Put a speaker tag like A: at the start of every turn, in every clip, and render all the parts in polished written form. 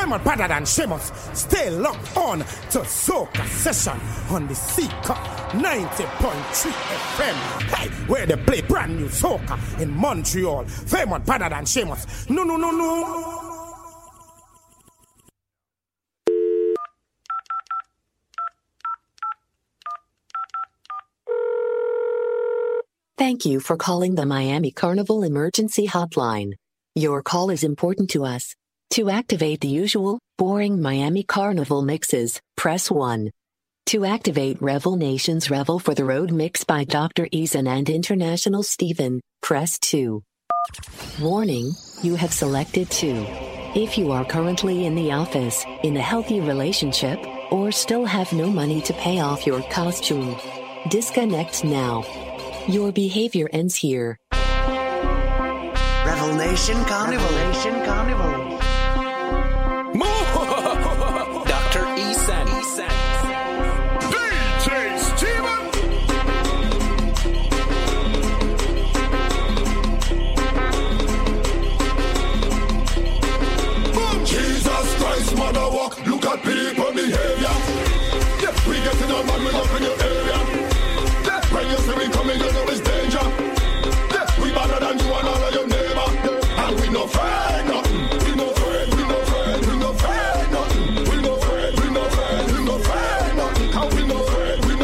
A: Famous better than Sheamus. Stay locked on to Soca Session on the Seeker 90.3 FM. Hey, where they play brand new soca in Montreal. Famous better than Sheamus. No.
B: Thank you for calling the Miami Carnival Emergency Hotline. Your call is important to us. To activate the usual, boring Miami Carnival mixes, press 1. To activate Revel Nation's Revel for the Road mix by Dr. Eason and International Steven, press 2. Warning, you have selected 2. If you are currently in the office, in a healthy relationship, or still have no money to pay off your costume, disconnect now. Your behavior ends here.
C: Revel Nation Carnival.
D: Dr. Eason.
A: DJ Steven.
E: Jesus Christ, mother walk. Look at people behavior. Yeah, we getting on man, we up in your area. Yeah, when you see we coming, you know it's danger. Yeah, we better than you and all of your neighbor. And we no afraid nothing. We no afraid nothing. We no afraid nothing. How we no afraid nothing.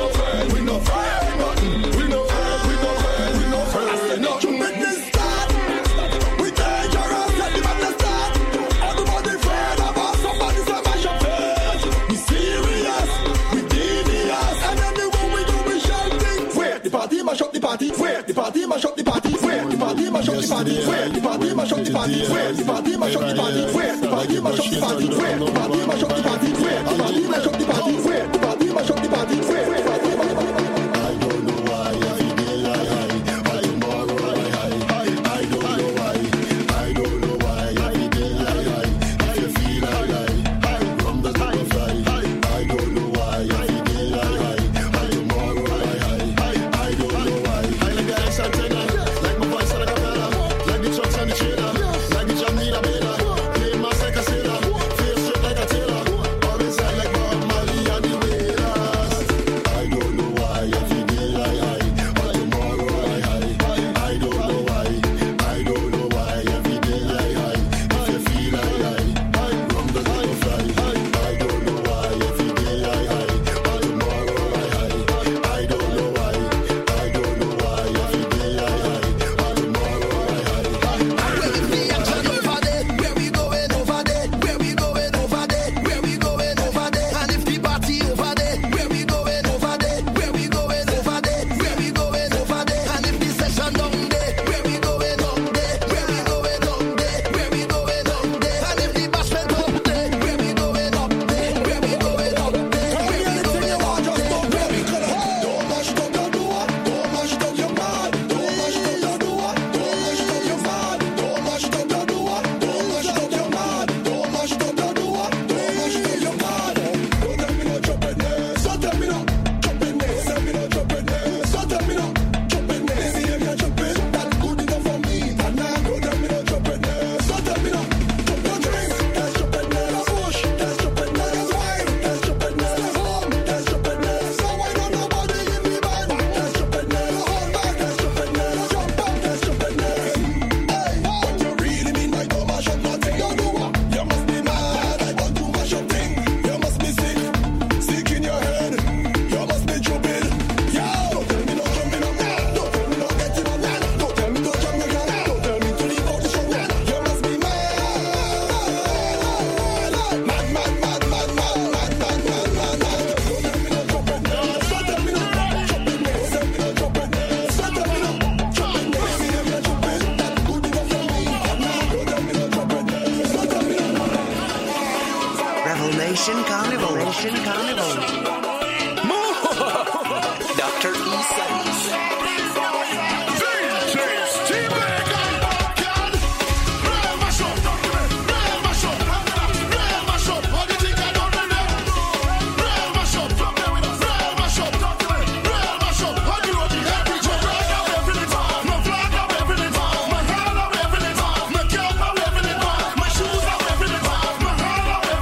E: Business start. We dangerous, let the madness start. Everybody afraid of us. Somebody say mash up face. We serious, we devious. And anywhere we go, we shouting. Where the party mash up the party. Where the party mash up the party. Where the party mash up the party. Where the party mash up the party. Where the party mash up the party. Where the party mash up the party. Where the party mash up the party. Where the party mash up the party. Where the party mash up the party. Where the party mash up the party. I don't know why every day I high. By tomorrow I high. I don't know why every day I high. If you feel I high, from the top of fly. I don't know why every day I high. By tomorrow I high. I don't know why. I like the ice antenna, like my voice like a fella, like the trucks and the trailer, like the jam need a bela. Play mass like a sailor, feel straight like a tailor. Always I like Bob Marley and the Wailers. I don't know why every day I high, but tomorrow I high. I don't know why every day I high. If you feel I high, from the top of fly. I don't know why every day I high, but tomorrow I high. I don't know why every day I high, but tomorrow I high.
F: Where we going over there? Where we going over there? Where we going over there? Where we going over there? And if the party over there, where we going over there? Where we going over there? Where we going over there? And if the session down there, where we going up there? Where we going up there? Where we going up there? And if the bashment up there, where we going up there? Where we going up there? Where we going up there?
E: Where we gonna don't mash up your door, don't mash up your mind, don't mash up your door, don't mash up your mind, don't mash up your door, don't mash up your mind, don't mash up your door, don't mash up your mind. Don't tell me no jumping there, so tell me no jumping there, tell me no jumping there, so tell me no jumping there. See if you're jumping, that's good enough for me. And now don't tell me no jumping there, so tell me no jumping drink. That's jumping there, that's push, that's jumping there, that's wine, that's jumping there, that's home, that's jumping there. So why don't nobody give me bad? That's jumping there, the whole back, that's jumping there, the jump back, that's jumping there. Hey, what you really mean by don't mash up nothing? You do what? You must be mad, I want to mash up thing. You must be sick in your head. You must be stupid. Yo, don't tell me no jumping up now. Don't tell me no getting on that. Don't tell me no jumping again. Don't tell me to leave out the show now. You must be mad. Mad. Don't tell me no jumping there. So tell me no jumping there. Tell me no jumping there. So tell me no jumping there. See if you're jumping, that's good enough for me. And now don't tell me no jumping there. So tell me no.
C: Revel Nation Carnival.
D: Dr. Eason.
E: My shoes are everything.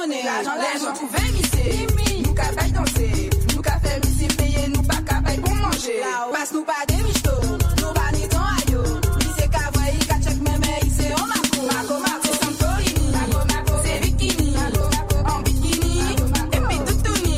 G: monnaie. L'argent pouvait misser. Nous qu'à pas danser. Nous qu'à faire misser, payer, nous pas qu'à payer pour manger. Passe nous pas des michtos. Nous pas ni dans aïe. C'est qu'à voir, il qu'à check même, il c'est en Marco. C'est Santorini. C'est bikini. En bikini. Et puis toutouni.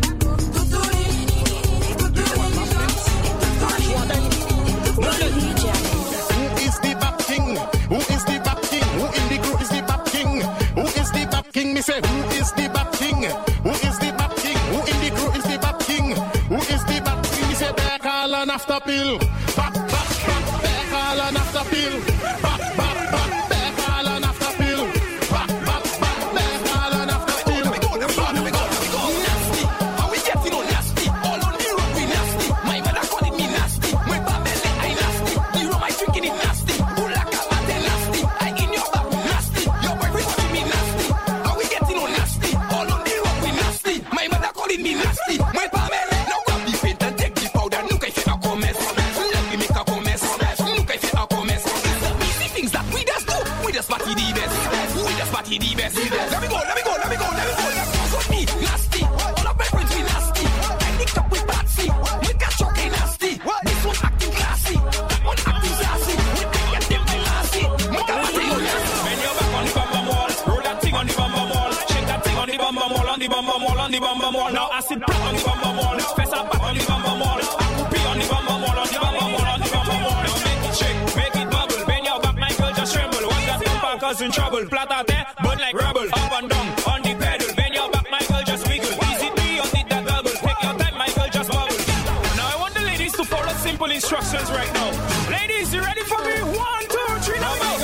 H: Who is the Bap King? Who is the Bap King? Who in the group is the Bap King? Who is the Bap King? Me say, who is the Bap King? Who is the Bap King? Who in the group is the Bap King? Who is the Bap King? Me say, back all and after pill. Back, back all and after pill. Back, back all and after pill. Back all and after pill.
F: Nasty, how we getting on nasty? All on the road we nasty. My mother calling me nasty. My family I nasty. The rum I drinking it nasty. Ula kabate nasty. I in your back nasty. Your boyfriend calling me nasty. How we getting on nasty? All on the road we nasty. My mother calling me nasty. My family now grab the paint and take the powder. Nous qu'à faire un commerce. Let me make a commerce. Nous qu'à faire un commerce. It's the easy things that we just do. We just party the best. We just party the best. Let me go. Cause me nasty. All of my friends be nasty. I linked up with Patsy. We got choking nasty. This one acting classy. That one acting sassy. We can get them classy. Make a party on nasty.
I: Bend your back on the bum bum wall. Roll that thing on the bum bum wall. Shake that thing on the bum bum wall. On the bum bum wall. On the bum bum wall. Now I sit back on the bum bum wall. Fess up back on the bum bum wall. Whoopee on the bum bum wall. On the bum bum wall. On the bum bum wall. Now make it shake, make it bubble. Bend your back, my girl, just tremble. Watch that bumper cause in trouble. Flat out there, burn like rubble. Up and down on the pedal. Bend your back, my girl, just wiggle. Easy me or did that double. Take your time, my girl, just bubble. Now I want the ladies to follow simple instructions right now. Ladies, you ready for me? 1, 2, 3, now go.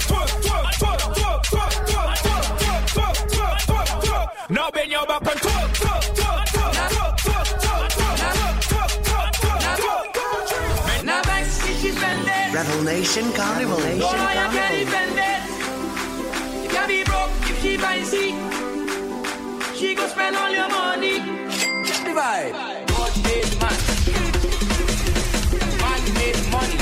I: Now bend your back and twerk.
G: Now back, she's bending.
B: Revelation Carnival.
G: No, you can't defend it. You can be broke if she buys it. She go spend all your money. Check the vibe. God made man. Man made money.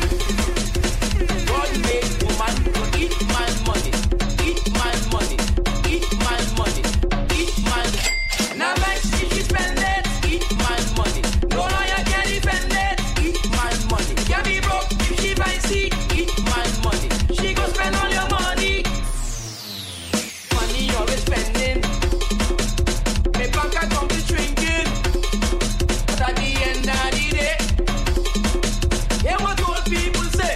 G: God made woman to eat man money. Eat man money. Eat man money. Eat man. Now back, she spend it. Eat man money. No, you can't defend it. Eat man money. You can be broke if she buys it. Eat man money. She go spend all your money. Money always spending. My bank account is shrinking. But at the end of the day, hear what old people say.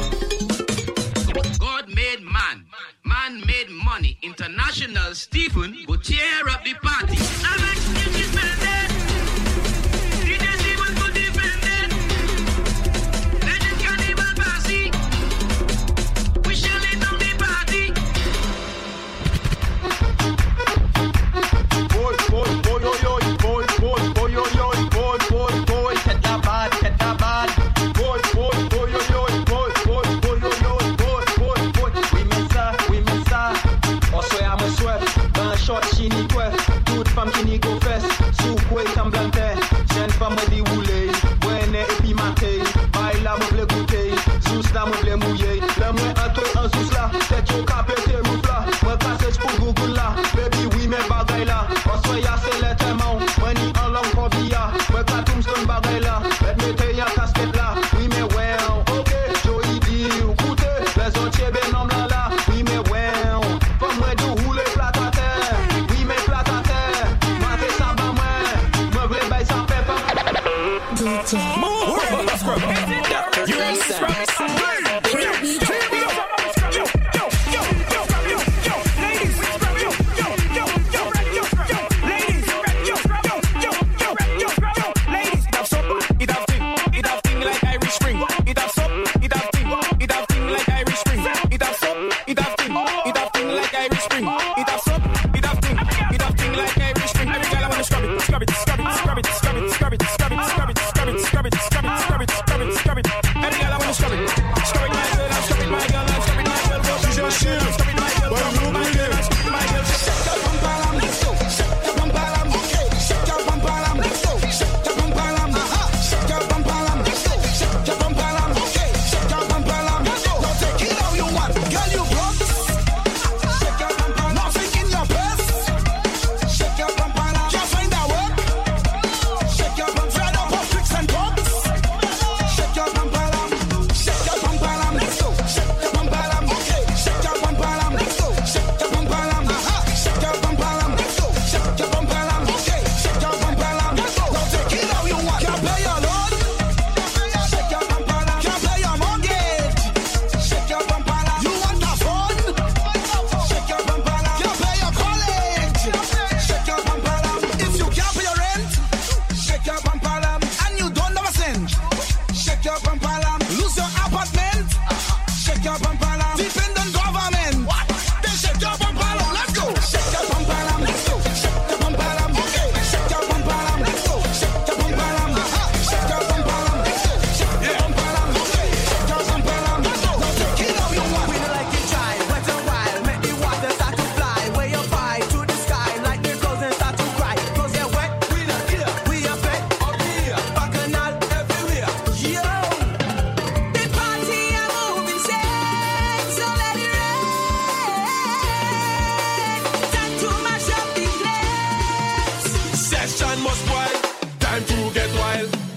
F: God made man. Man made money. International Stephen go tear up the party. I like to spend it. DJ Stephen go defend it. Legend Cannibal Passy. We shall lit up the party.
E: Boy, get that bad. Boy, we miss ça. Also, I'm a sweat. Dans short, she need twelve. Toute femme qui n'y go fest. Sous quoi t'en blante. Jeune femme me dit rouler. Bonne et puis maté. Baila me ble goûter. Sous la me ble mouiller. Le moins entre un sous là. Tête au capé, t'es rouf là. Me casse pour Google là. Baby, oui, mais bagaille là. Also, y'a c'est lettement. Money en langue pour via. Me casse ton bagaille là. Let me tell ya casquette là. Oui, mais well. Ok, Joey dit, écoutez. Les autres, ben nom là là. Oui, mais well. Comme moi, de rouler plat à terre. Oui, mais plat à terre. Maté ça, bah, moi. Me vle bail ça fait pas.
D: Dr. E-San.
E: Girl, you broke. Nothing in your purse.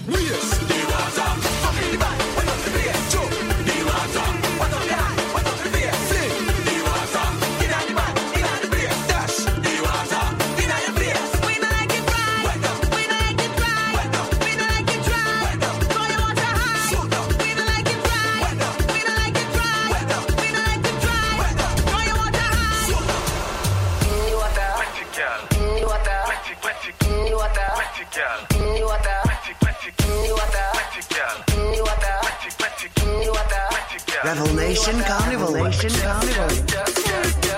E: Race the water. Up in the back, wet up the place. Jump the water. Wet up the eye, wet up the face. Fling the water. In the back, in the place. Dash the water. In your face.
G: We don't like it dry.
E: Wet up.
G: We don't like it dry.
E: Wet up.
G: We don't like it dry.
E: Wet up.
G: Throw your water high.
E: Shoot up.
G: We don't like it dry.
E: Wet up.
G: We don't like it dry.
E: Wet up.
G: We don't like it dry.
E: Wet up.
G: Throw your water high.
E: Shoot up.
G: In the water.
I: Wet it, girl.
G: In the water.
I: Wet it, wet it.
G: In the water.
I: Wet it, girl.
G: In the water.
I: Wet it, wet it.
G: In the water.
I: Wet it, girl.
G: In the water.
I: Wet it, wet it.
G: In the water.
I: Wet it, girl.
B: Revel Nation Carnival. Nation Carnival.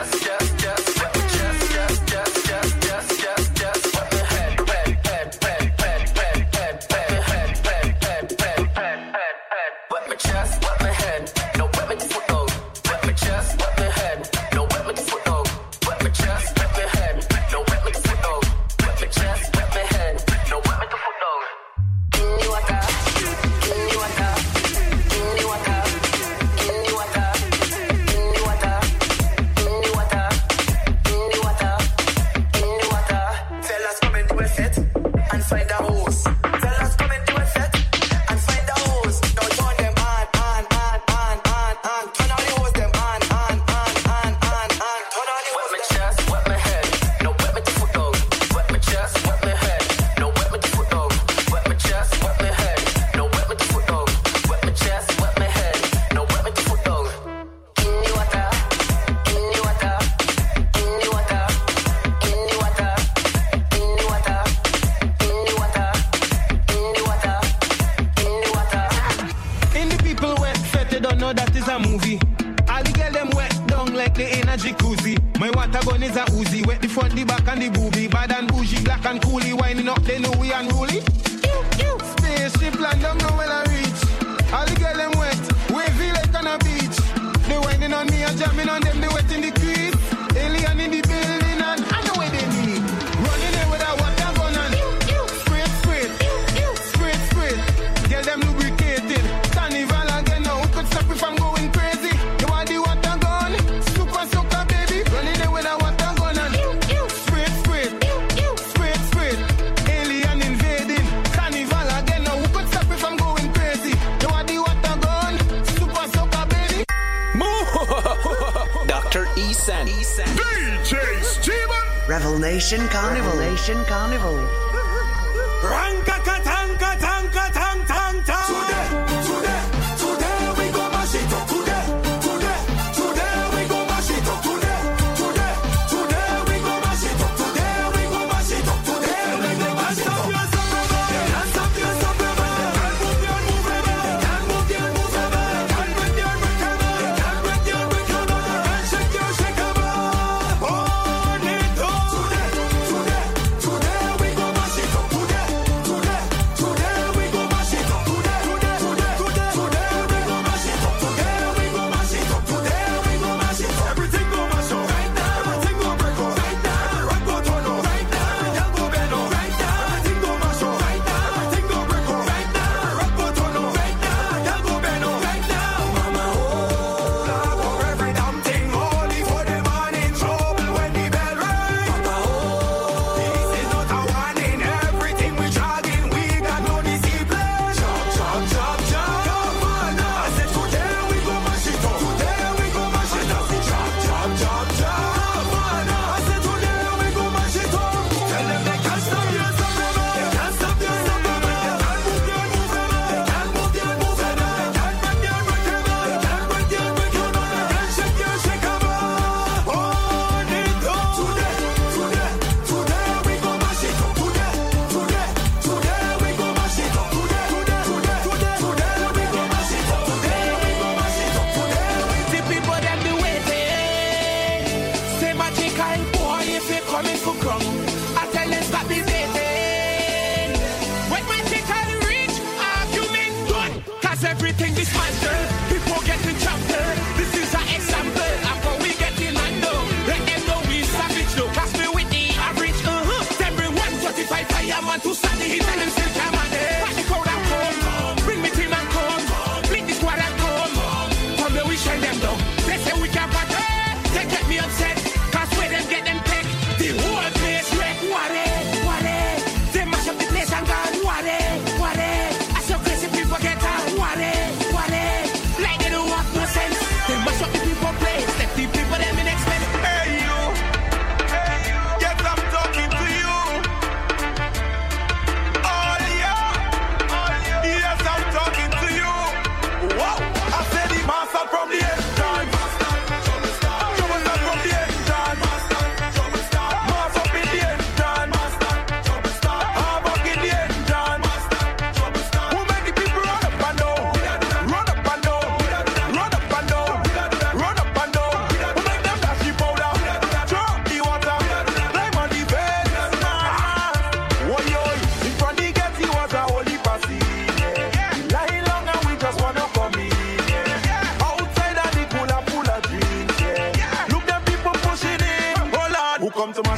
G: Wet my chest, wet my head, no wet my foot though. Wet my chest, wet my head, no wet my foot though. Wet my chest, wet my head, no wet my foot though. Wet my chest, wet my head, no wet my foot though. In the water, in the water, in the water, in the water, in the water, in the water, in the water, in the water. Tell us come into a set and find a hose. Tell us come into a set and find a hose. Don't turn them on. Turn all the hose them on. Turn all the hose. Wet my chest, wet my head, no wet my foot though. Wet my chest, wet my head, no wet my foot though. Wet my chest, wet my head, no wet my foot though. Wet my chest, wet my head, no wet my foot though. In the water, in the water, in the water, in the water, in the water, in the water, in the water, in the water.
J: In the people wet, fet they don't know that is a movie. All the girl them wet down like they in a jacuzzi. My water gun is a Uzi, wet the front, the back and the booby. Bad and bougie, black and coolie, winding up, they know we unruly. Spaceship land don't know when I reach. All the girl them wet, wavy like on a beach. They winding on me and jamming on them, they wet in the crease. Alien in the building and I know where they need. Running there with a water gun and sprit. Girl them lubricated. Carnival again now, who could stop if I'm going crazy? You want the water gun? Super soaker baby. Running there with a water gun and sprit. Alien invading. Carnival again now, who could stop if I'm going crazy? You want the water gun? Super soaker baby.
D: Dr. Esan.
A: DJ Steven.
B: Revel Nation Carnival. Nation Carnival.
A: Ranka tanka tanka tang tang tang.
E: Today we go mash it up. Today we go mash it up. Today we go mash it up. Today we go mash it up. Today we go mash it up. Hands up your summer. Can't move your Can't bring your Can't shake your Today we go mash it up. Today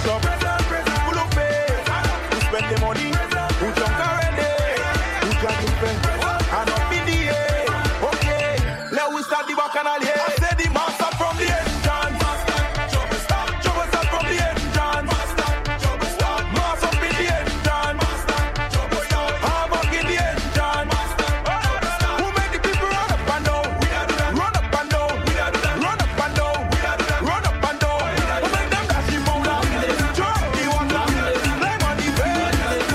J: up. Full of faith. Who spend the money? Who jump already? Who can defend? And up in the air. Okay, let we start the bacchanal here. I said the master from the engine. Trouble start from the engine. Mass up in the engine. Arm up in the engine. Who make the people run up and down? Run up and down. Run up and down. Run up and down. Who make them dash the motor? Drop the water. Blame on the bed.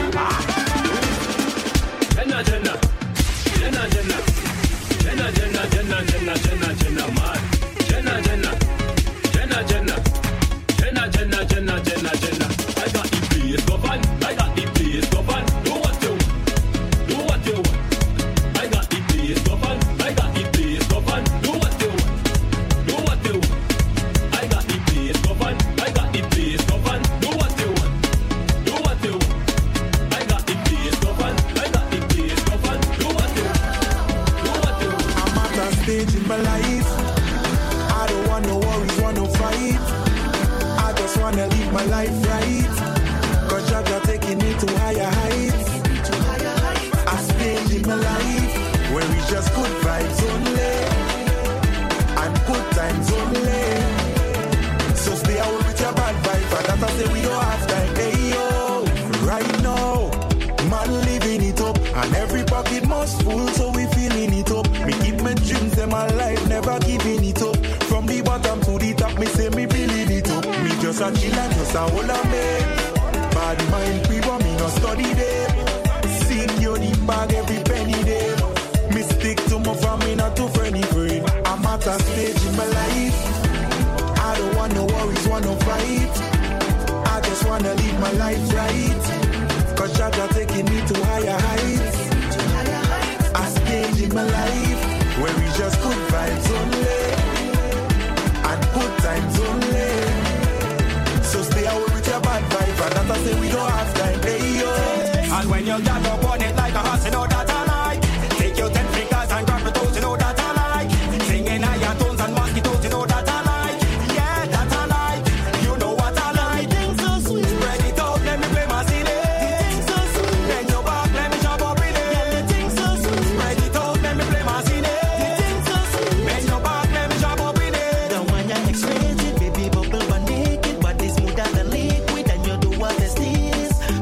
I: Jenna, Jenna. Jenna, Jenna. Jenna, Jenna, Jenna, Jenna, Jenna, Jenna, man. Jenna, Jenna. Jenna, Jenna. Jenna, Jenna, Jenna, Jenna, Jenna. I got the place, govern. I got the place, govern. Do what you want. Do what you want. I got the place, govern. I got the place, govern. Do what you want. Do what you want. I got the place, govern. I got the place, govern. Do what you want. Do what you want. I got the place, govern. I got the place, govern. Do what you want. Do what you want.
J: I'm at a stage in my life. I don't want no worries, want no fight. I just wanna live my life right. Cause Jaja taking me to higher heights. A stage in my life where we just good vibes only and good times only. So stay away with your bad vibes. And that I say we don't have time. Hey yo, right now, man living it up. And every pocket must full, so we feeling it up. Me keep my dreams in my life, never giving it up. From the bottom to the top, me say me building it up. Me just a chill and just a hold on me. Bad mind people, me no study them. Secure the bag every penny them. Me stick to my family, not to friendly friend. I'm at a stage in my life. I don't want no worries, want no fight. I just wanna live my life right. Cause Jaja taking me to higher heights. A stage in my life where we just good vibes only and good times only. So stay away with your bad vibe. And that I say we don't have time. Hey yo.
A: And when you got up on it like a horse, you know that I like. Take your 10 fingers and grab the toes, you know that I like. Singing iron tones and mosquitoes, you know that I like. Yeah, that I like. You know what I like. Things so sweet. Spread it out, let me play my CD. Things so sweet. Bend your back, let me jump up with it. Things so sweet. Spread it out, let me play my CD. Things so sweet. Bend your back, let me jump up with it.
F: The one you're exquisite, baby bubble but naked, but it's smoother than liquid, and you do what it is.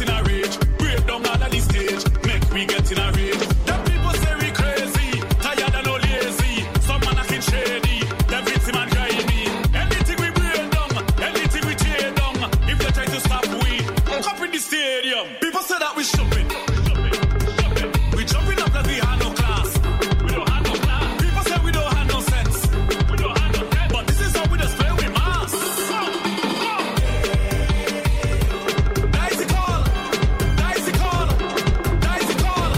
I: in a rage. Break down all of the stage, make we get in a rage. Them people say we crazy, tired and no lazy. Some man acting shady, them victim and grimy. Anything we break down, anything we tear down. If they try to stop we, up in the stadium. People say that we shopping. We jumping up like we had no class. We don't have no class. People say we don't have no sense. We don't have no sense. But this is how we just play with mass. Dicey call, dicey call, dicey call,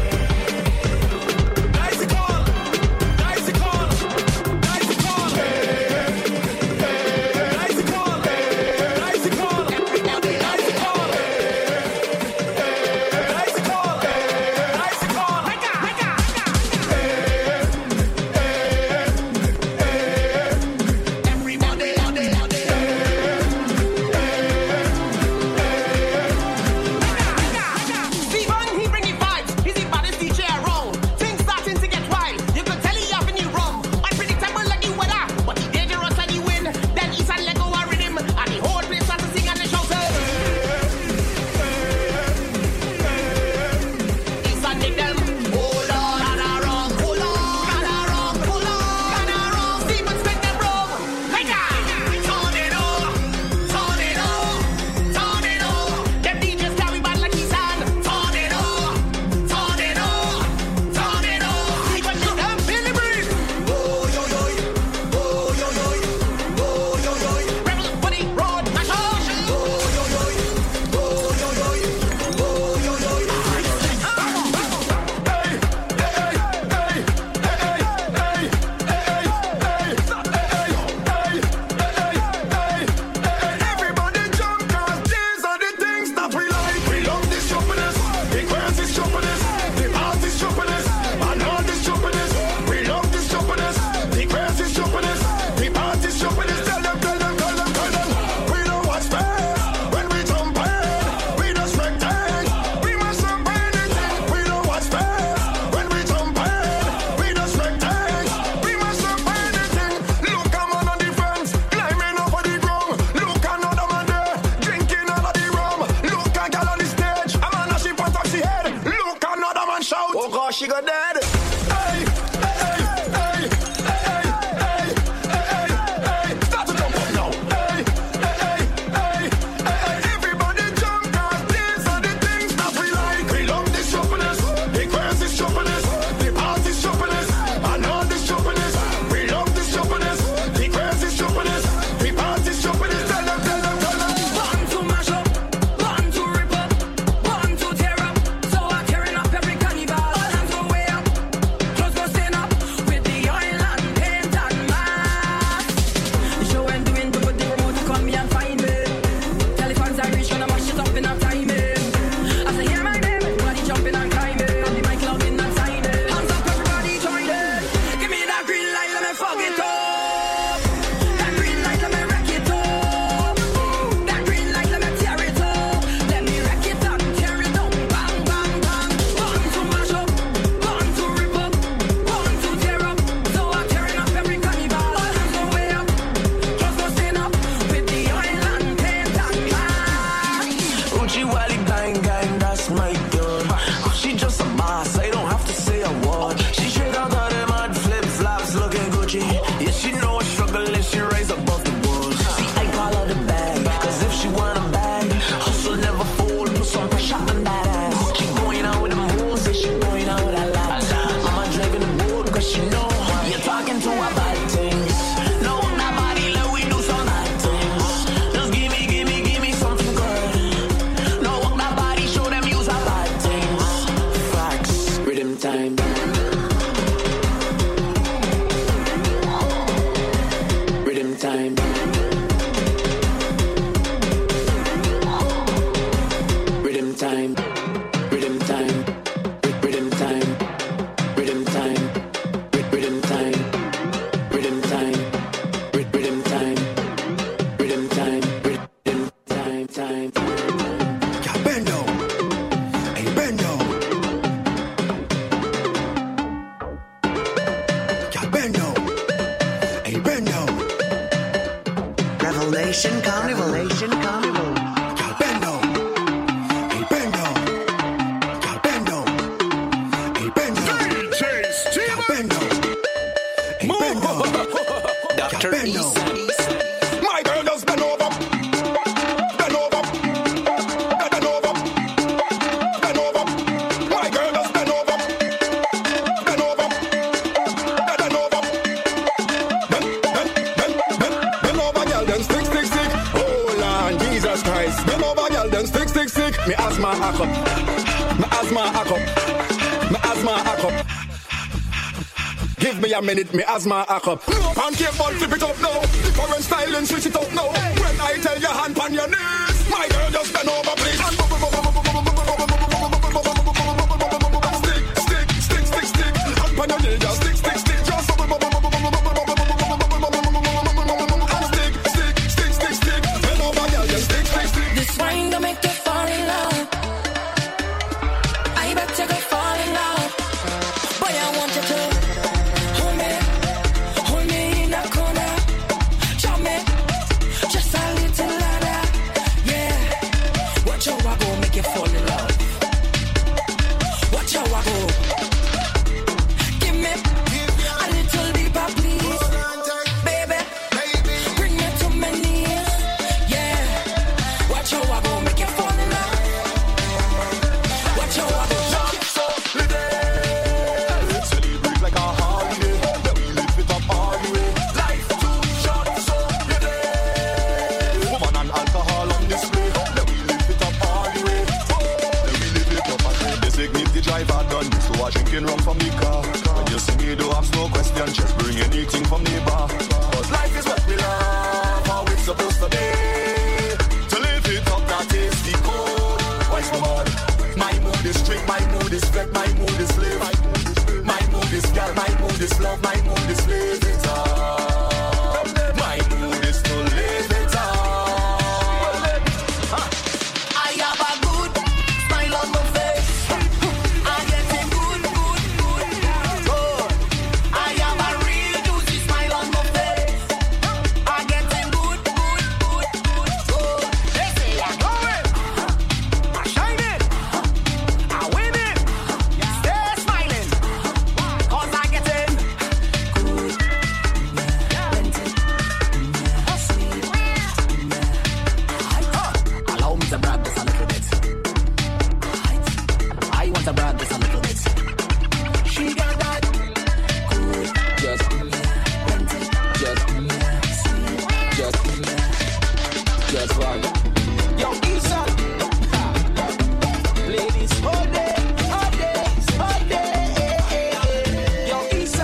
I: dicey call, dicey call, dicey call, dicey call, dicey call, dicey call.
F: Steven, he bring the vibes. He's the baddest DJ around. Things starting to get wild. You could tell he having you rum. Unpredictable like the weather, but he dangerous like the wind. Then he's a Lego a rhythm, and the whole place starts to sing and they shout. He's a nick them. Hold on, and around, hold on, and around, hold on, and around. Steven spin them wrong. Like a tornado, tornado, tornado. Them DJs carry bad like he's on. Tornado, tornado, tornado. Steven shoot them in the breeze. Oh yo yo, oh yo yo, oh yo yo. Rebel for the road, mash up. Oh yo yo, oh yo yo, oh yo yo.
E: Everybody jump, 'cause these are the things that we like. We love this jumpiness, the crazy jumpiness, the party jumpiness, and all this jumpiness. We love this jumpiness, the crazy jumpiness, the party jumpiness. Tell them, tell them, tell them, tell them. We don't watch space when we jump in. We just rectangle, we must jump anything. We don't watch space when we jump in. We just rectangle, we must jump anything. Look a man on the fence, climbing over the ground. Look another man there, drinking all of the rum. Look a girl on the stage, a man as she put up she head. Look another man shout, oh gosh, she got dead. Hey, hey, hey, hey, hey, hey, hey, start to jump up now. Hey, hey, hey, hey, everybody jump, 'cause these are the things that we like. We love this jumpiness, the crazy jumpiness, the party jumpiness, and all this jumpiness. We love this jumpiness, the crazy jumpiness, the party jumpiness. Tell them, tell them, tell them.
G: One to mash up, one to rip up, one to tear up. So I'm tearing up every carnival. All hands go way up, clothes go stand up with the oil and paint and mask. The show I'm doing to put the remote to call me and find me. Telephones I reach when I mash it up in a timing. As I hear my name, everybody jumping and climbing. And the mic loving and signing. Hands up, everybody join in. Give me that green light, let me fuck it up. That green light, let me wreck it up. That green light, let me tear it up. Let me wreck it up, tear it up. Bang, bang, bang. One to mash up, one to rip up, one to tear up. So I'm tearing up every carnival. All hands go way up, clothes go stand up with the oil and paint and mask.
F: Uchi Wally bang gang, that's my girl. She just a boss, I don't have to say a word. She straight out of them mud flip flops, looking Gucci. Yeah, she know a struggle and she rise above the walls. See, I call her the bag, 'cause if she want a bag, hustle never fold, put some pressure on that ass. She going out with them hoes, say she going out with her lads. Mama driving the boat, 'cause she know you're talking to her bad things. No, nobody let we do some bad things. Just give me something good. No, nobody show them use her bad things. Facts, rhythm time. Rhythm time. Rhythm time. Rhythm time. Rhythm time. Rhythm time. Rhythm time. Rhythm time. Rhythm time. Rhythm time. Rhythm time.
E: Bend down. Hey, bend down. Bend down. Hey, bend down.
F: Revelation Carnival.
E: Bend down. Hey,
C: asthma hack up. My asthma hack up. My asthma hack up. Give me a minute, me asthma hack up. No pancake ball, flip it up now. Different style and switch it up now. When I tell your hand on your knees, my girl just bend over please. Stick, hand on your knees, just stick, just and stick, bend over girl, just stick.
G: This wine don't make you fall in love. I bet you go fall in love. Boy, I want you to hold me in a corner. Show me just a little ladder. Yeah, watch how I go make you fall in love. Watch how I go. Give me a little deeper, please. Baby, bring me to my knees. Yeah, watch how I go make you fall in love. Watch how I go.
E: Celebrate like a holiday. Then we live it up all the way. Life too short, so live it. Woman and alcohol on display. Then we live it up all the way. Then we live it up and the dignity driver done. So I drinking rum from the car. When you see me, don't ask no question. Just bring anything from the bar. Cause life is what we love. How it's supposed to be. To live it up that tasty cold. Why's my body? My mood is straight, my mood is fed, my mood is live. My mood is girl, my mood is love, my mood is live it up. My mood is to live it up.
G: I have a good smile on my face. I'm getting good. I have a real juicy smile on my face. I'm getting good. They say I'm going, I'm shining, I'm winning. Stay smiling, 'cause I'm getting good, plenty, sweet. Allow me to brag this a little bit. I want to brag this a little bit. She got that good,
C: Just,
G: plenty,
C: just one.
J: Yo, Issa. Ladies, all day. Yo, Issa.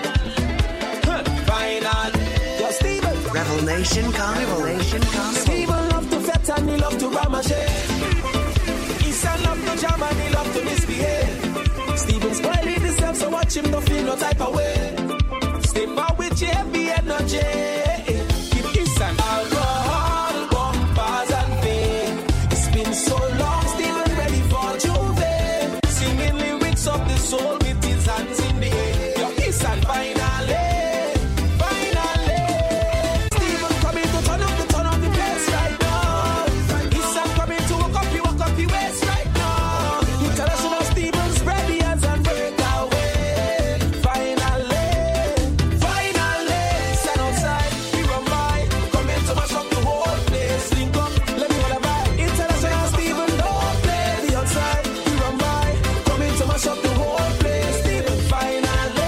J: Final. Yo, Steven.
F: Revelation Carnival.
J: Steven love to fet and he love to ramage. Issa love to jam and he love to misbehave. Steven spoiling himself, so watch him don't feel no type of way. Stay far with your heavy energy. Give Issa alcohol, bumpers and fame. It's been so long, Steven ready for Juve. Singing lyrics of the soul with his hands in the air. Yo, Issa finally. Steven coming to turn up the place right now. Issa coming to walk up your waist right now. International Steven's ready hands and break away. Finally. Stand outside, we run by. Come in to mash up the whole place. Link up, let me hold a vibe. International Steven, don't play the outside. We run by. Come in to mash up the whole place. Steven, finally.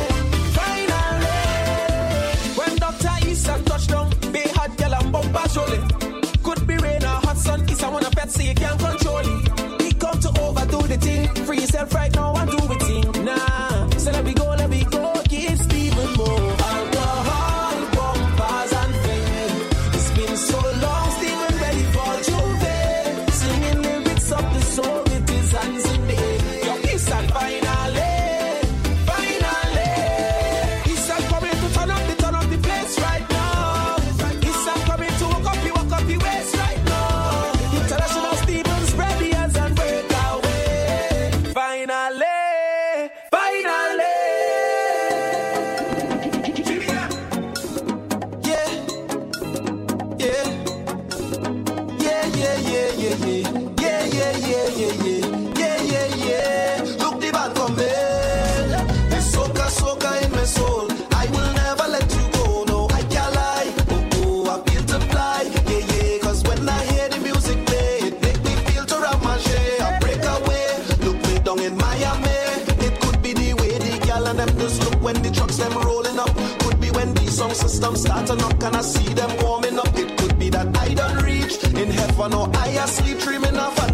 J: When Dr. Issa touched down, be hot girl and bumper surely. Could be rain or hot sun, Issa wanna pet so you can't control it. He come to overdo the thing. Free yourself right now and do it thing. Nah, so let me go, give Steven more. Alcohol, bumpers and fame. It's been so long, Steven ready for Juve. Singing lyrics of the soul with his hands in the air. Yo, Issa finally. Issa coming to turn up the place right now. Issa coming to walk up your waist right now. International Steven's ready hands and break away. Finally. Yeah. Look the band come in. This soca in my soul. I will never let you go. No, I can't lie. Oh, I feel to fly. Yeah. 'Cause when I hear the music play, it make me feel to rap my share. I break away. Look me down in Miami. It could be the way the gal and them just look when the trucks them rolling up. Could be when the sound system start to knock and I see them warming up. It could be that I done reach in heaven or I asleep dreaming of fantasy.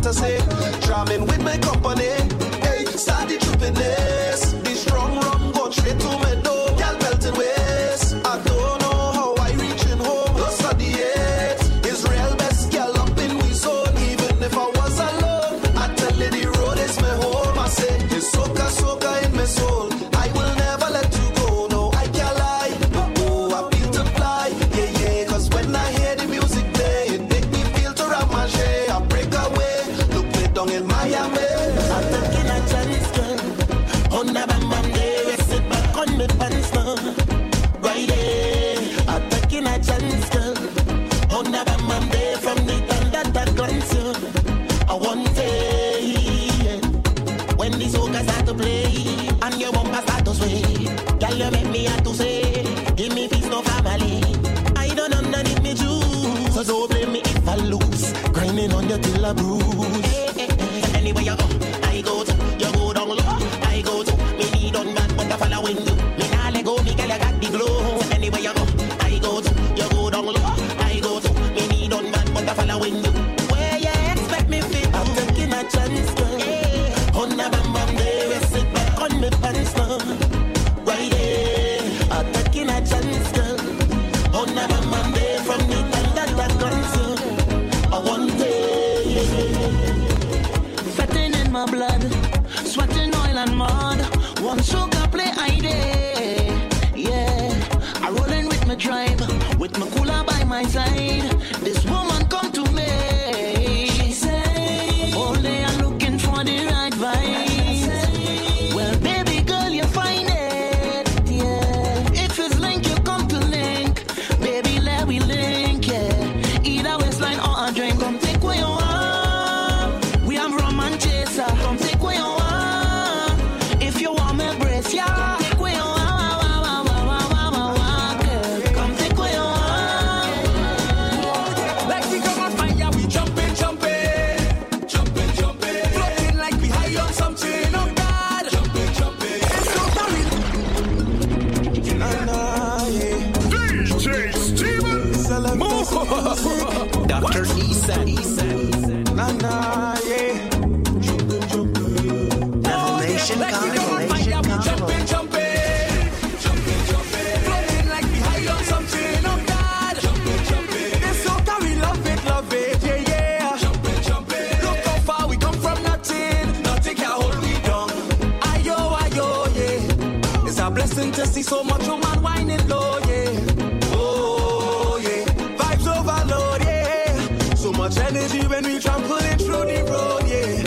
F: to say. Drumming with my company. Hey, start the trippiness. The strong rum go straight to my door. Girl belting waist. I don't know how I reaching home. Lost at the eight. Israel best girl up in we zone. Even if I was alone, I tell you the road is my home. I say, it's soca, soca in my soul. I will never let you go. No, I can't lie. Oh, I feel to fly. Yeah, yeah. Cause when I hear the music play, it make me feel to rap my share. I break away. Look me down in Miami.
K: I'm taking a chance, girl. On a bam bam day, we sit back on me pants now. Right there. I'm taking a chance, girl. On a bam bam day, from the time that glance you. I want day, yeah. When the soca start to play, and your bumper start to sway, girl, you make me have to say, give me peace, no family. I don't underneath me juice, so don't blame me if I lose. Grinding on your till I bruise. Hey, hey, hey. Anywhere you go, I go to. You go down low, I go to. Me need on that, but I following you. Me nah let go, me girl, you got the glow. Anywhere you go, I go to. You go down low, I go to. Me need on that, but I following you. Where you expect me fit? I'm taking a chance, girl. Hey. On a bam bam day, we sit back on me pants now. Right there, I'm taking a chance, girl. On a bam bam day, from the time that comes you. I want day. Fetting in my blood, sweating oil and mud. One soca play I day, yeah. I rollin' with my tribe, with my cooler by my side. This woman come to me. She say, all day I'm looking for the right vibes. Well, baby girl, you find it, yeah. If it's link, you come to link. Baby, let we link, yeah. Either waistline or a drink, come take what you want. We have rum and chaser, come take what you want. If you want me brace, yeah, come take what you want. Girl, come take what you want.
I: Like we come on fire, we jumping, jumping. Jumping, jumping. Floating like we high on something, oh God. Jumping, jumping. It's so funny.
A: DJ Steven.
D: Dr. Esan.
K: Revelation Carnival.
I: Jumping, jumping. Jumping, jumping. Floating like we high on something, oh God. Jumping, jumping. This soca, we love it, yeah, yeah. Jumping, jumping. Look how far we come from nothing. Nothing can hold me down. Ayo, ayo, yeah. It's a blessing to see so much woman whining low, yeah. Oh, yeah. Vibes overload, yeah. So much energy when we trampling through the road, yeah.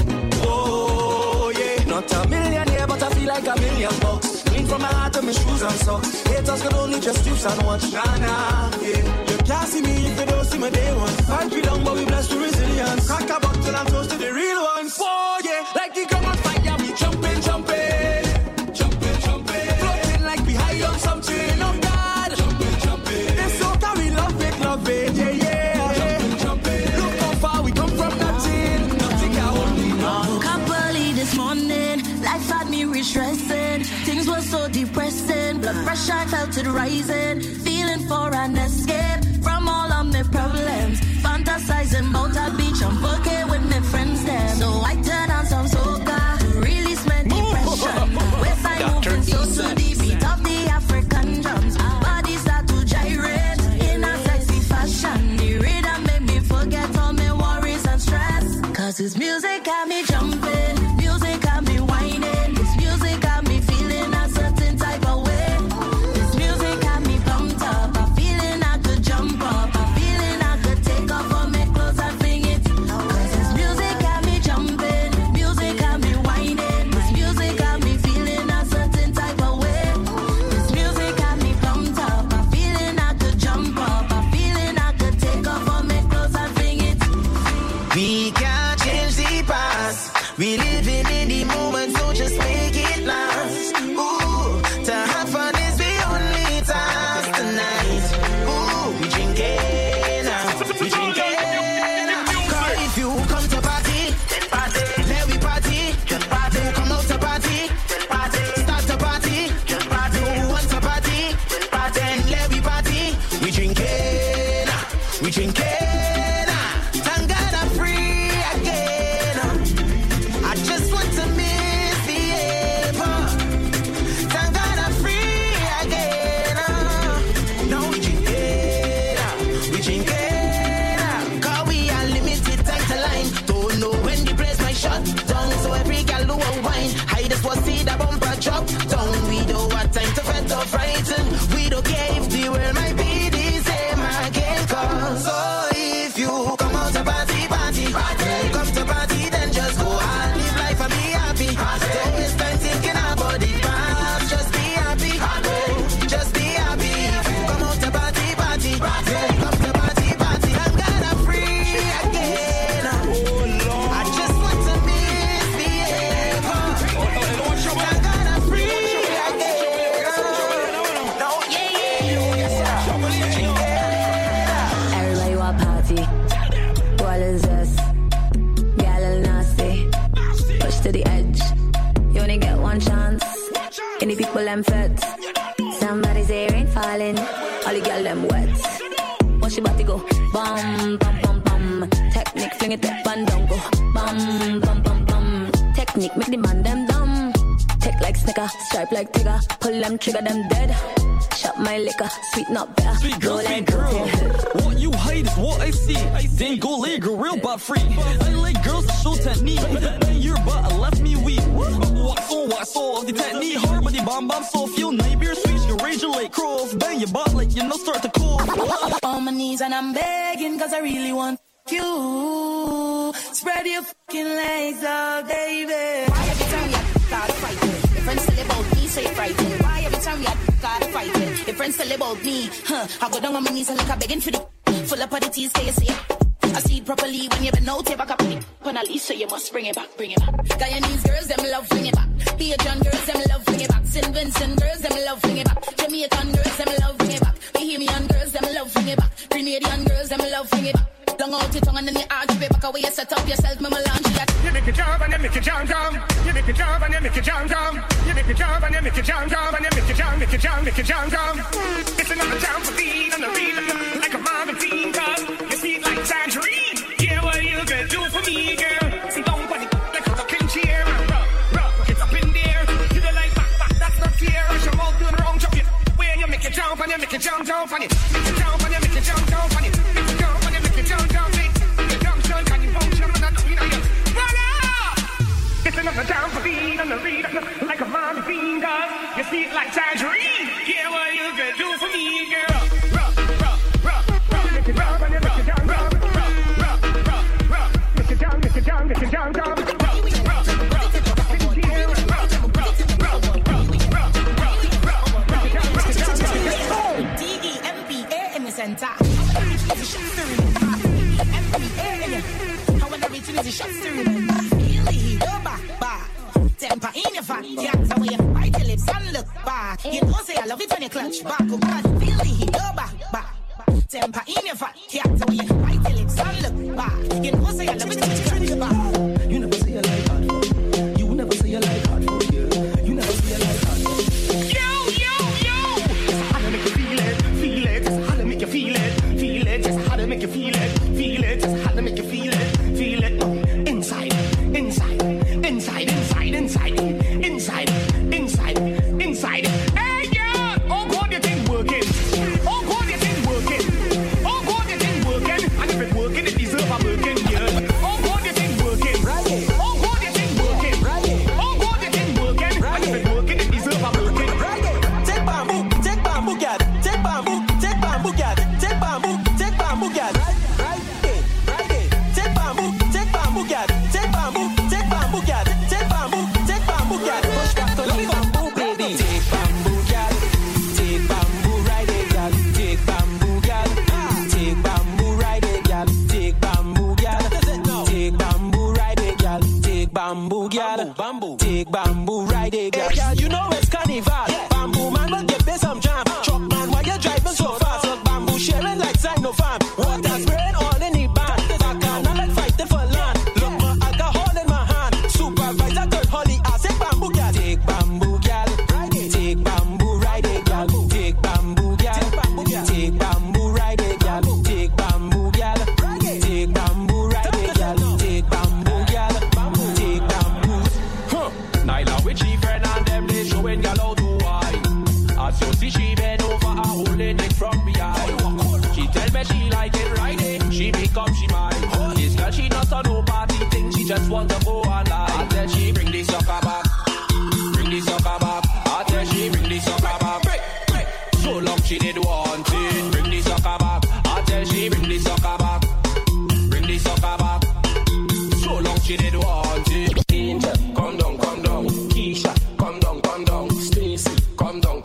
I: Oh, yeah. Not a millionaire, but I feel like $1 million. Clean from my heart to my shoes and socks. Haters could only just use and watch. Nah, yeah. You can't see me if you don't see my day one. Fight we down, but we blessed with resilience. Crack a bottle and toast to the real ones. Oh, yeah. Like you come on fire, we jumping, jumping. Jumping, jumping. Floating like we high on something, oh God. Jumping, jumping. This soca, we love it, yeah, yeah. Jumping, jumping. Look how far we come from nothing. Nothing can hold me down.
L: Woke up early this morning, life had me re-stressing. Things were so depressing, blood pressure I felt it rising. Feeling for an escape from all of my problems. Fantasizing about a beach and booking with my friends then. So I turn on some soca to release my depression. Westside moving so to the beat of the African drums. Bodies start to gyrate in a sexy fashion. The rhythm made me forget all my worries and stress. Cause this music got me jumping, music got me whining. This music got me feeling a certain type of way. This music got me pumped up, I'm feeling I could jump up, I'm feeling I could take off all my clothes and fling it. Cause this music got me jumping, music got me whining. This music got me feeling a certain type of way. This music got me pumped up, I'm feeling I could jump up, I'm feeling I could take off all my clothes and fling it.
K: We can't change the past. We living in the moment, so just make it last. Ooh, to have fun is the only task tonight. Ooh, we drinking, we drinking. Cause if you come to party, then party. Let we party, then party. Come out to party, then party. Start to party, then party. Who wants to party, then party. Let we party, we drinking, we drinking. Thank God I'm free again.
F: want to misbehave. Thank God I'm free again. Now we drink it, cause we are limited time to line. Don't know when the place might shut down, so every gal do a wine. I just want to see the bumper drop down. We don't have time to fret or frighten. We don't care if the world might be the same again. Cause if you come out to party, come to party, then just go and live life and be happy. Don't waste time thinking about the past. Just be happy. Just be happy. If you come out to party, come to party. I'm gonna free again. I just want to misbehave. I'm gonna free again. No,
L: Everybody want party. What is this? Gal all nasty. Push to the edge. You only get one chance. Any people them fed. Somebody say rain falling. All the girl them wet. Watch your body go. Bum, bum, bum, bum. Technique, fling it up and down go. Bum, bum, bum, bum. Technique, make the man them dumb. Take like snicker, stripe like tigger. Pull them trigger, them dead. Shop my liquor, sweet not better.
I: Sweet girl, what you hate is what I see. Then go lay girl real butt free. I like girls that show technique. Then your butt left me weak. What so of the technique. Hard but the bomb so feel night beer sweet. You rage your like crows. Bang your butt like you know start to cool.
L: On my knees and I'm begging cause I really want you. Spread your fucking legs out, baby.
G: Why every time you gotta fight it? Your friends tell about me, so you're frightened. Why every time you gotta fight it? Your friends tell about me, I go down on my knees and like I'm begging for the full up of the teas, say you see it. I see it properly when you've been out, take back up on it. On a leash, so you must bring it back, bring it back. Guyanese girls, them love bring it back. Bajan girls, them love bring it back. St. Vincent girls, them love bring it back. Jamaican girls, them love bring it back. Bahamian girls, them love bring it back. Grenadian girls, them love bring it back. Long out your tongue and then you arch it back away. You set up yourself, mama launch that.
M: You make a jump and you make a jump. You make a jump and you make a jump. You make a jump and you make a jump. And you make a jump. It's another jump for being on the beat like a mom and teen. Cause you see it like tangerine. Yeah, what you gonna do for me, girl? See, don't put it like a fucking chair. It's up in there. You don't like back, that's not fair. Rush your mouth doing the wrong job. Where you make a jump and you make a jump. And you make a jump and you make a jump. And you make a jump and you make a jump. It's another down for being on the read like a mommy bean. Cause you see it like tangerine. Yeah, what you gonna do for me, girl? Make it down and you make it down. Make it down, make it down, make it down.
G: DEMPA in the center. However, everything is a shot to remember. Temper in your fat, yeah, the way you bite your lips and look back. You know say I love it when you clutch back, oh God, feel the heat, go back. Temper in your fat, yeah, the way you bite your lips and look back. You know say I love it when you clutch back.
F: You never say you like hard food. You never say you like hard food. You never say you like hard food.
M: Yo! Just how to make you feel it. Just how to make you feel it. Just how to make you feel it. Just how to make you feel it. Inside. Hey, girl! Oh, God, you think working. And if it's working, it deserves a working, yeah. Oh, God, you think working. Oh, God, you think working. Oh, God, you think working. And if it's working, it deserves a working.
F: Take bamboo, girl. Take bamboo, girl. Take bamboo, girl. Right there. Take bamboo, girl. Take bamboo, girl. Take bamboo, girl. Push back to the bamboo, baby. Take bamboo, girl. Take bamboo, right there, girl. Take bamboo, girl. Take bamboo, right there, girl. Take bamboo, girl. Take bamboo, right there, girl. Take bamboo, girl. Take bamboo, right there, girl. Girl, you know it's carnival. Bamboo man will give me some jam. Truck man, why you driving so fast? Look, bamboo sharing like Sinopharm. Water spraying all in the band. Bacana like fighting for land. Look, my alcohol in my hand. Supervisor third Holly, I say bamboo, girl. Take bamboo, girl. Take bamboo, right there, girl. Take bamboo, girl. Take bamboo, right there, girl. Take bamboo, girl. Take bamboo, right there, girl. Take bamboo, girl. Take bamboo.
I: when y'all out to wine. As you see she bend over, her holding it from behind. She tell me she like it riding, she become she mine. This girl she not a no party thing, she just want to go online. I tell she bring the sucker back, bring the sucker back. I tell she bring the sucker back. So long she did want it, bring the sucker back. I tell she bring the sucker back, bring the sucker back. So long she did want it. Angel, come down, come down. Keisha, come down, Stacy, come down.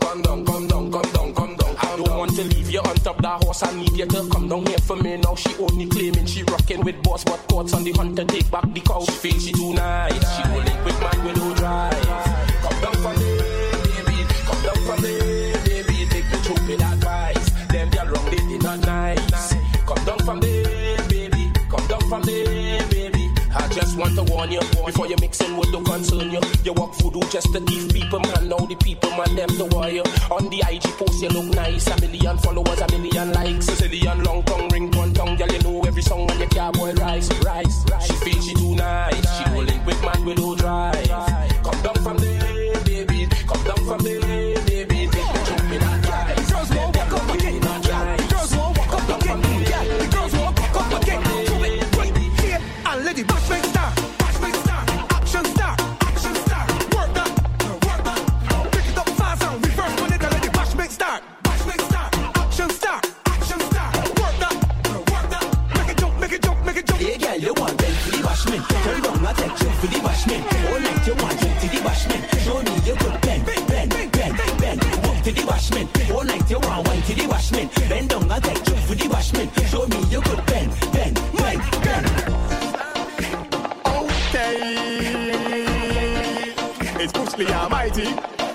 I: I don't want to leave you on top that horse. I need you to come down here for me now. She only claiming she rocking with boss, but thoughts on the hunt to take back the cow. She feels she too nice. She go link with man with no drive. Come down for me, baby. Come down for me, baby. Take the choke with advice. Them girl wrong, they not nice. Come down from there, baby. Come down from there, baby. I just want to warn you before you mix in what don't concern you. You walk voodoo just to thief people, man. Now the people, man, them the warrior. On the IG post, you look nice. 1 million followers, 1 million likes. A zillion long tongue, ring one tongue. Girl, you know every song on your car, boy, rise. She feels she too nice. She go link with man with no drive. Come down from there, baby. Come down from there, baby. Take the choke with that guy. Girls won't walk up again. Girls won't walk up again. The girls won't walk up again. Do it right here and let it bash make star. Action star. Work that. Pick it up fast and reverse on it and let it bash make start. Action star. Work that. Make it jump.
N: Hey girl, you want them for the bashment. Turn round and take you for the bashment. All night you want you to the bashment. Show me you good bend. Walk to the bashment. All night you want wine to the bashment. Bend down and take you for the bashment. Show me you good bend.
M: Okay, it's Bruce Lee Almighty.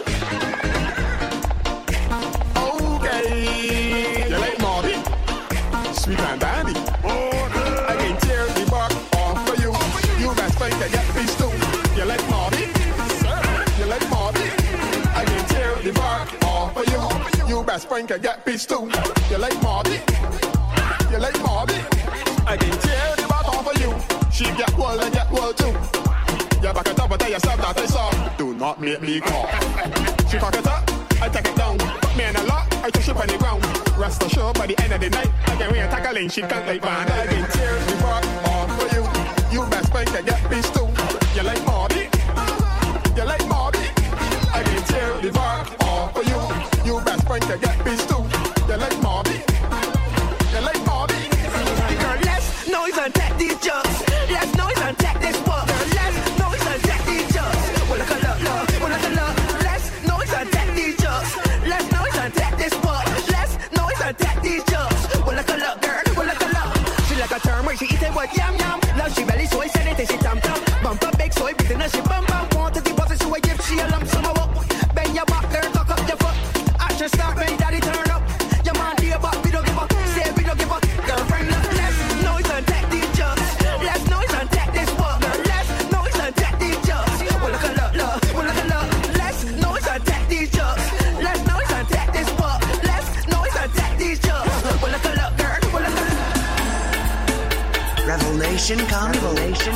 M: Okay, you like Marty, sweet and dandy. I can tear the bark off for you. You best fight to get fish too. You like Marty? You like Marty? I can tear the bark off for you. You best fight to get fish too. You like Marty? You like Marty? I can tear the bark off for you. She get well and get well too. You back it up and tell yourself that I saw. Do not make me call. She cock it up, I take it down. Put me in a lot, I touch it on the ground. Rest assured by the end of the night, I can win a tackling. She can't like band. I can tear the bark off for you. You best fight to get pissed too. You like Marty? You like Marty? I can tear the bark off for you. You best fight to get pissed too. You like Marty? You like Marty?
N: Girl, less noise and take these jokes. Less noise and take this work. Girl, less noise and take these jokes. Well, look at love. Less noise and take these jokes. Less noise and take this work. Less noise and take these jokes. Well, look at love, girl. Well, look at love. She like a term where she eat it with yum yum. Love she belly soy, said it she tam tam. Bump a big soy, beating her she bum bum. Want to deposit, she will give she a lump sum of up. Bend your back, girl, tuck up your foot. Action start, when daddy turn up. Your man be a buck, we don't give up. Say we don't give up. Girlfriend, less noise and take these jokes. Less noise and take this work. Less noise and take these jokes. Well, look at love. Well, look at love. Less noise and take these jokes. Less noise and take this work. Less noise and take these jokes. Well, look at love, girl. Well, look at love.
O: Revelation Carnival.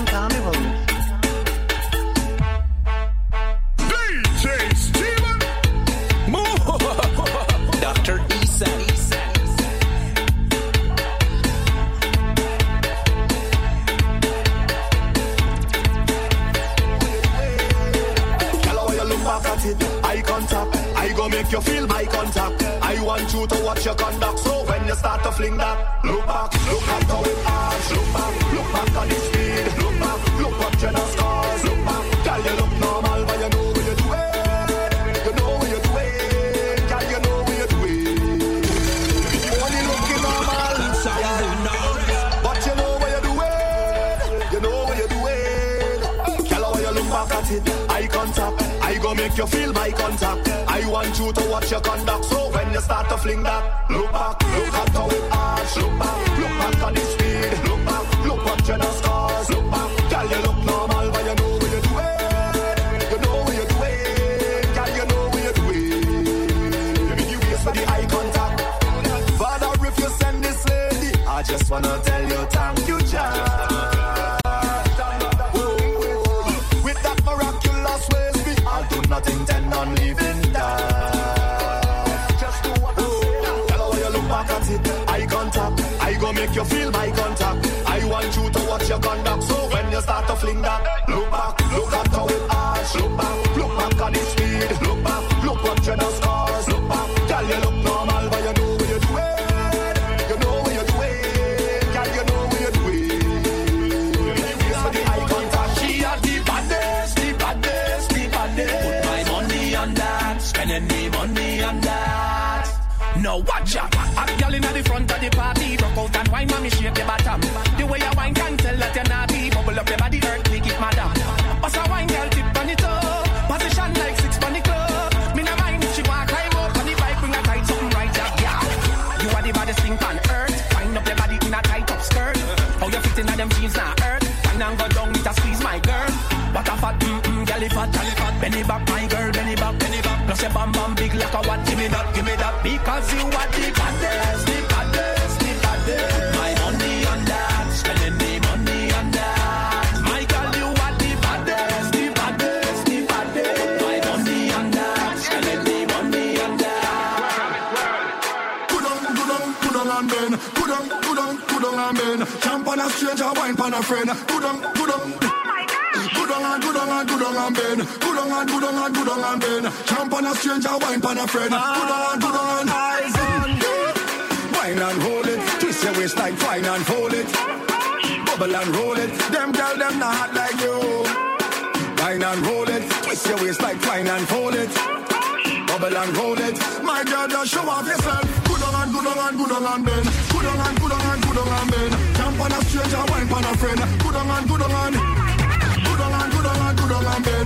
M: DJ Steven.
D: Dr. Isan.
E: Hello, you look back at it. Eye contact. I go make you feel my contact. I want you to watch your conduct. So when you start to fling that, look back at how it arch. Look back on the speed. Look what you done scars. Look back, girl, you look normal, but you know what you're doing. You know what you're doing, girl, you know what you're doing. Only looking normal, but you know what you're doing. You know what you're doing. Girl, how you look back at it, eye contact. I go make you feel my contact. I want you to watch your conduct. So when you start to fling that, look back at how it arch. Look back on the speed. Look what you done scars. Look back, girl, you look normal, but you know what you're doing. You know what you're doing, girl, you know what you're doing. You waste for the eye contact. Father, if you send this lady, I just wanna tell you thank you, child. With that miraculous ways, I do not intend on leaving.
C: fling that. Look back, look at how it arch. Look back at the speed. Look back, look what Jenna scars. Look back, girl, you look normal, but you know what you're doing. You know what you're doing, girl, you know what you're doing. So the eye contact, she had the baddest, the baddest, the baddest.
I: Put my money on that, spending the money on that. Now watch out, a girl in the front of the party, rock out and wine, mommy shake your bottom. The way you wine can tell that you're naughty, bubble up your body, earthquake it, madam. Pass a wine, girl, tip on it up, position like 6 on the club. Me no mind if she want climb up on the bike, bring a tight something right up, yeah. You are the baddest thing on earth, wind up your body in a tight up skirt. How you fit in them jeans now, earth, wine and go down with a squeeze, my girl. What a fat, girl, fat, belly back, my girl, belly back. Plus your bam bam big like a what? Give me that, because you are the baddest, the baddest, the baddest. Put my money on that, spending the money on that. My girl, you are the baddest, the baddest, the baddest. Put my money on that, spending the money on that.
C: Good on and bend, good on and bend. Champ on a stranger, wine on a friend. Good on and bend. Good on and bend. Champ on a stranger, wine on a friend. Good on. Eyes on you. Wine and hold it. Twist your waist like wine and fold it. Bubble and roll it. Them girl, them not like you. Wine and roll it. Twist your waist like wine and fold it. Bubble and roll it. My girl, just show off yourself. Good on and bend. Good on and bend. Champ on a stranger, wine on a friend. Good on and bend.